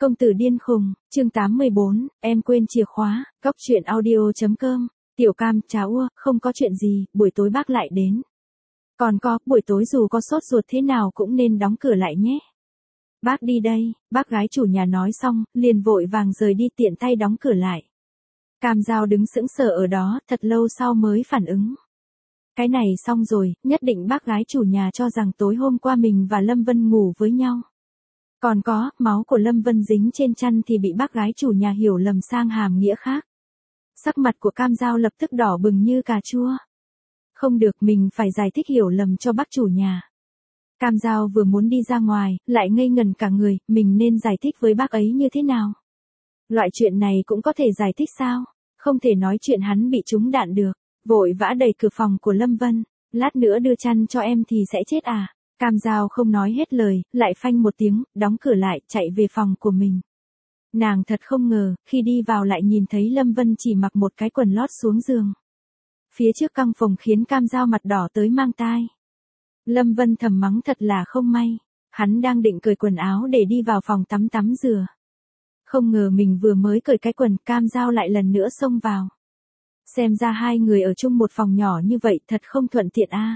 Công tử điên khùng, chương 84, em quên chìa khóa, góc chuyện audio.com, Tiểu Cam, cháo ua, không có chuyện gì, buổi tối bác lại đến. Còn có, buổi tối dù có sốt ruột thế nào cũng nên đóng cửa lại nhé. Bác đi đây, bác gái chủ nhà nói xong, liền vội vàng rời đi tiện tay đóng cửa lại. Cam Dao đứng sững sờ ở đó, thật lâu sau mới phản ứng. Cái này xong rồi, nhất định bác gái chủ nhà cho rằng tối hôm qua mình và Lâm Vân ngủ với nhau. Còn có, máu của Lâm Vân dính trên chăn thì bị bác gái chủ nhà hiểu lầm sang hàm nghĩa khác. Sắc mặt của Cam Dao lập tức đỏ bừng như cà chua. Không được, mình phải giải thích hiểu lầm cho bác chủ nhà. Cam Dao vừa muốn đi ra ngoài, lại ngây ngần cả người, mình nên giải thích với bác ấy như thế nào? Loại chuyện này cũng có thể giải thích sao? Không thể nói chuyện hắn bị trúng đạn được. Vội vã đẩy cửa phòng của Lâm Vân. Lát nữa đưa chăn cho em thì sẽ chết à? Cam Dao không nói hết lời, lại phanh một tiếng, đóng cửa lại, chạy về phòng của mình. Nàng thật không ngờ, khi đi vào lại nhìn thấy Lâm Vân chỉ mặc một cái quần lót xuống giường. Phía trước căng phòng khiến Cam Dao mặt đỏ tới mang tai. Lâm Vân thầm mắng thật là không may. Hắn đang định cởi quần áo để đi vào phòng tắm rửa. Không ngờ mình vừa mới cởi cái quần, Cam Dao lại lần nữa xông vào. Xem ra hai người ở chung một phòng nhỏ như vậy thật không thuận tiện a.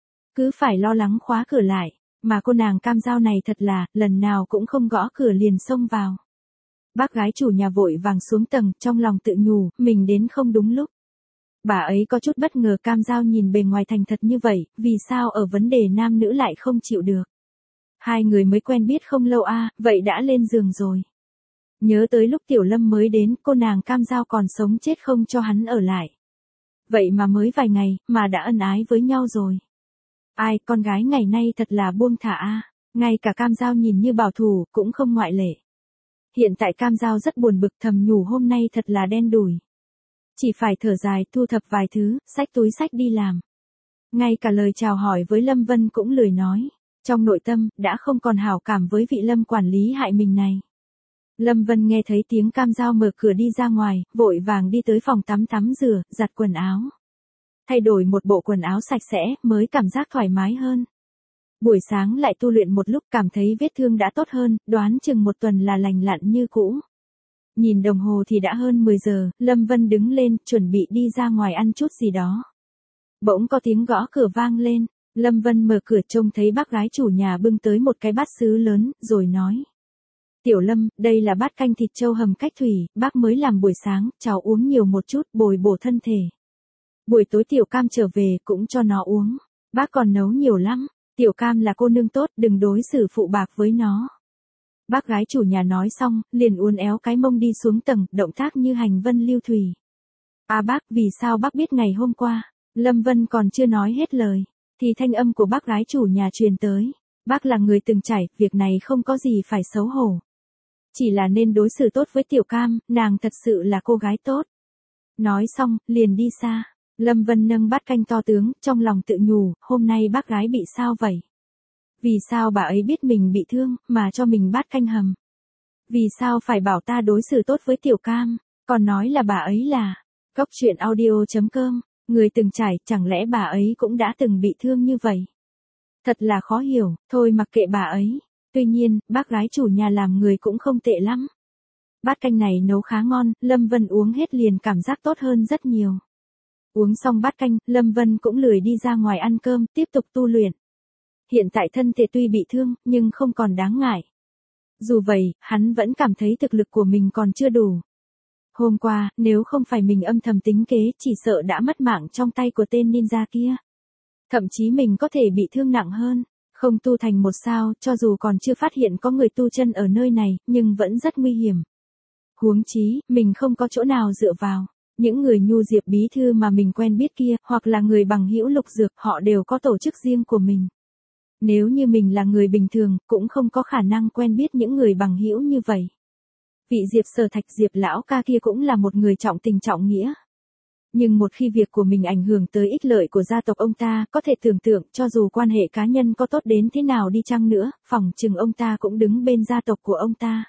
Cứ phải lo lắng khóa cửa lại, mà cô nàng Cam Dao này thật là, lần nào cũng không gõ cửa liền xông vào. Bác gái chủ nhà vội vàng xuống tầng, trong lòng tự nhủ, mình đến không đúng lúc. Bà ấy có chút bất ngờ Cam Dao nhìn bề ngoài thành thật như vậy, vì sao ở vấn đề nam nữ lại không chịu được. Hai người mới quen biết không lâu a, vậy đã lên giường rồi. Nhớ tới lúc Tiểu Lâm mới đến, cô nàng Cam Dao còn sống chết không cho hắn ở lại. Vậy mà mới vài ngày, mà đã ân ái với nhau rồi. Ai, con gái ngày nay thật là buông thả a. Ngay cả Cam Dao nhìn như bảo thủ, cũng không ngoại lệ. Hiện tại Cam Dao rất buồn bực, thầm nhủ hôm nay thật là đen đủi. Chỉ phải thở dài, thu thập vài thứ, xách túi xách đi làm. Ngay cả lời chào hỏi với Lâm Vân cũng lười nói. Trong nội tâm, đã không còn hảo cảm với vị Lâm quản lý hại mình này. Lâm Vân nghe thấy tiếng Cam Dao mở cửa đi ra ngoài, vội vàng đi tới phòng tắm rửa, giặt quần áo. Thay đổi một bộ quần áo sạch sẽ, mới cảm giác thoải mái hơn. Buổi sáng lại tu luyện một lúc, cảm thấy vết thương đã tốt hơn, đoán chừng một tuần là lành lặn như cũ. Nhìn đồng hồ thì đã hơn 10 giờ, Lâm Vân đứng lên, chuẩn bị đi ra ngoài ăn chút gì đó. Bỗng có tiếng gõ cửa vang lên, Lâm Vân mở cửa trông thấy bác gái chủ nhà bưng tới một cái bát sứ lớn, rồi nói. Tiểu Lâm, đây là bát canh thịt trâu hầm cách thủy, bác mới làm buổi sáng, cháu uống nhiều một chút, bồi bổ thân thể. Buổi tối Tiểu Cam trở về, cũng cho nó uống. Bác còn nấu nhiều lắm, Tiểu Cam là cô nương tốt, đừng đối xử phụ bạc với nó. Bác gái chủ nhà nói xong, liền uốn éo cái mông đi xuống tầng, động tác như hành vân lưu thủy. À bác, vì sao bác biết ngày hôm qua? Lâm Vân còn chưa nói hết lời, thì thanh âm của bác gái chủ nhà truyền tới. Bác là người từng trải, việc này không có gì phải xấu hổ. Chỉ là nên đối xử tốt với Tiểu Cam, nàng thật sự là cô gái tốt. Nói xong, liền đi xa. Lâm Vân nâng bát canh to tướng, trong lòng tự nhủ, hôm nay bác gái bị sao vậy? Vì sao bà ấy biết mình bị thương, mà cho mình bát canh hầm? Vì sao phải bảo ta đối xử tốt với Tiểu Cam, còn nói là bà ấy là góc chuyện audio.com, người từng trải, chẳng lẽ bà ấy cũng đã từng bị thương như vậy? Thật là khó hiểu, thôi mặc kệ bà ấy. Tuy nhiên, bác gái chủ nhà làm người cũng không tệ lắm. Bát canh này nấu khá ngon, Lâm Vân uống hết liền cảm giác tốt hơn rất nhiều. Uống xong bát canh, Lâm Vân cũng lười đi ra ngoài ăn cơm, tiếp tục tu luyện. Hiện tại thân thể tuy bị thương, nhưng không còn đáng ngại. Dù vậy, hắn vẫn cảm thấy thực lực của mình còn chưa đủ. Hôm qua, nếu không phải mình âm thầm tính kế, chỉ sợ đã mất mạng trong tay của tên ninja kia. Thậm chí mình có thể bị thương nặng hơn. Không tu thành một sao, cho dù còn chưa phát hiện có người tu chân ở nơi này, nhưng vẫn rất nguy hiểm. Huống chí, mình không có chỗ nào dựa vào. Những người nhu diệp bí thư mà mình quen biết kia, hoặc là người bằng hữu lục dược, họ đều có tổ chức riêng của mình. Nếu như mình là người bình thường, cũng không có khả năng quen biết những người bằng hữu như vậy. Vị Diệp Sở Thạch Diệp lão ca kia cũng là một người trọng tình trọng nghĩa. Nhưng một khi việc của mình ảnh hưởng tới ích lợi của gia tộc ông ta, có thể tưởng tượng cho dù quan hệ cá nhân có tốt đến thế nào đi chăng nữa, phỏng chừng ông ta cũng đứng bên gia tộc của ông ta.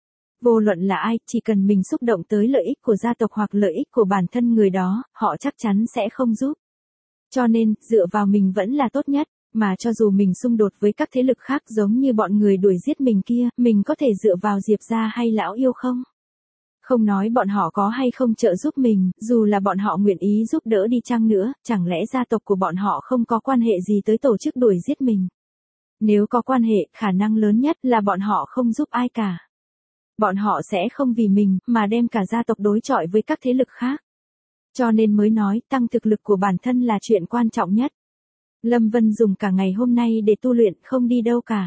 Vô luận là ai, chỉ cần mình xúc động tới lợi ích của gia tộc hoặc lợi ích của bản thân người đó, họ chắc chắn sẽ không giúp. Cho nên, dựa vào mình vẫn là tốt nhất. Mà cho dù mình xung đột với các thế lực khác giống như bọn người đuổi giết mình kia, mình có thể dựa vào Diệp gia hay lão yêu không? Không nói bọn họ có hay không trợ giúp mình, dù là bọn họ nguyện ý giúp đỡ đi chăng nữa, chẳng lẽ gia tộc của bọn họ không có quan hệ gì tới tổ chức đuổi giết mình? Nếu có quan hệ, khả năng lớn nhất là bọn họ không giúp ai cả. Bọn họ sẽ không vì mình mà đem cả gia tộc đối chọi với các thế lực khác. Cho nên mới nói tăng thực lực của bản thân là chuyện quan trọng nhất. Lâm Vân dùng cả ngày hôm nay để tu luyện không đi đâu cả.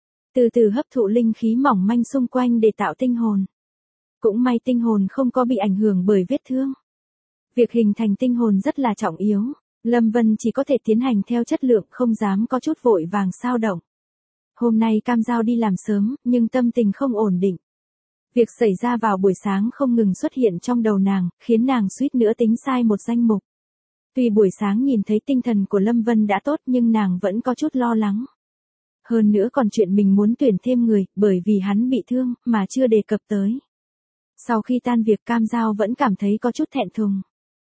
Từ từ hấp thụ linh khí mỏng manh xung quanh để tạo tinh hồn. Cũng may tinh hồn không có bị ảnh hưởng bởi vết thương. Việc hình thành tinh hồn rất là trọng yếu. Lâm Vân chỉ có thể tiến hành theo chất lượng không dám có chút vội vàng xao động. Hôm nay Cam Giao đi làm sớm nhưng tâm tình không ổn định. Việc xảy ra vào buổi sáng không ngừng xuất hiện trong đầu nàng, khiến nàng suýt nữa tính sai một danh mục. Tuy buổi sáng nhìn thấy tinh thần của Lâm Vân đã tốt nhưng nàng vẫn có chút lo lắng. Hơn nữa còn chuyện mình muốn tuyển thêm người, bởi vì hắn bị thương, mà chưa đề cập tới. Sau khi tan việc Cam Giao vẫn cảm thấy có chút thẹn thùng.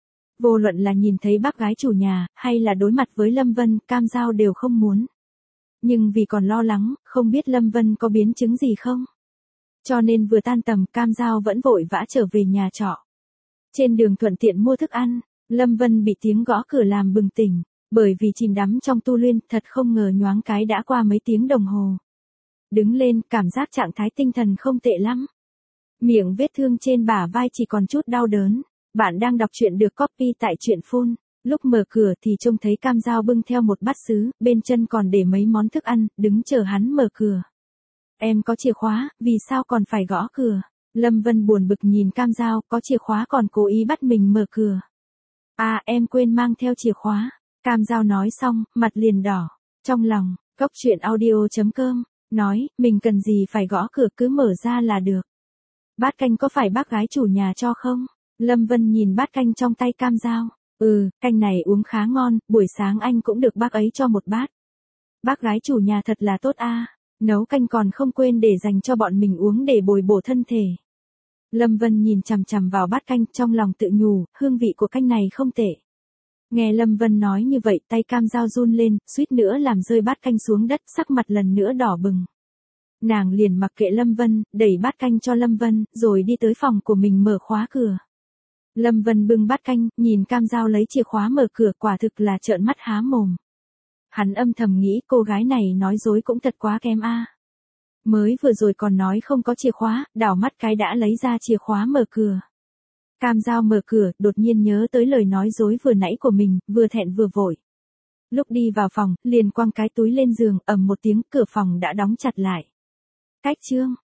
Vô luận là nhìn thấy bác gái chủ nhà, hay là đối mặt với Lâm Vân, Cam Giao đều không muốn. Nhưng vì còn lo lắng, không biết Lâm Vân có biến chứng gì không. Cho nên vừa tan tầm Cam Giao vẫn vội vã trở về nhà trọ. Trên đường thuận tiện mua thức ăn, Lâm Vân bị tiếng gõ cửa làm bừng tỉnh, bởi vì chìm đắm trong tu luyện thật không ngờ nhoáng cái đã qua mấy tiếng đồng hồ. Đứng lên, cảm giác trạng thái tinh thần không tệ lắm. Miệng vết thương trên bả vai chỉ còn chút đau đớn. Bạn đang đọc truyện được copy tại truyện Full. Lúc mở cửa thì trông thấy Cam Giao bưng theo một bát sứ, bên chân còn để mấy món thức ăn, đứng chờ hắn mở cửa. Em có chìa khóa, vì sao còn phải gõ cửa? Lâm Vân buồn bực nhìn Cam Giao, có chìa khóa còn cố ý bắt mình mở cửa. À, em quên mang theo chìa khóa. Cam Giao nói xong, mặt liền đỏ. Trong lòng, coctruyện.audio.com, nói, mình cần gì phải gõ cửa, cứ mở ra là được. Bát canh có phải bác gái chủ nhà cho không? Lâm Vân nhìn bát canh trong tay Cam Giao. Canh này uống khá ngon, buổi sáng anh cũng được bác ấy cho một bát. Bác gái chủ nhà thật là tốt a, nấu canh còn không quên để dành cho bọn mình uống để bồi bổ thân thể. Lâm Vân nhìn chằm chằm vào bát canh trong lòng tự nhủ, hương vị của canh này không tệ. Nghe Lâm Vân nói như vậy tay Cam Giao run lên, suýt nữa làm rơi bát canh xuống đất, sắc mặt lần nữa đỏ bừng. Nàng liền mặc kệ Lâm Vân, đẩy bát canh cho Lâm Vân, rồi đi tới phòng của mình mở khóa cửa. Lâm Vân bưng bát canh, nhìn Cam Giao lấy chìa khóa mở cửa, quả thực là trợn mắt há mồm. Hắn âm thầm nghĩ cô gái này nói dối cũng thật quá kém a. Mới vừa rồi còn nói không có chìa khóa, đảo mắt cái đã lấy ra chìa khóa mở cửa. Cam Giao mở cửa, đột nhiên nhớ tới lời nói dối vừa nãy của mình, vừa thẹn vừa vội. Lúc đi vào phòng, liền quăng cái túi lên giường, ầm một tiếng, cửa phòng đã đóng chặt lại. Cách chương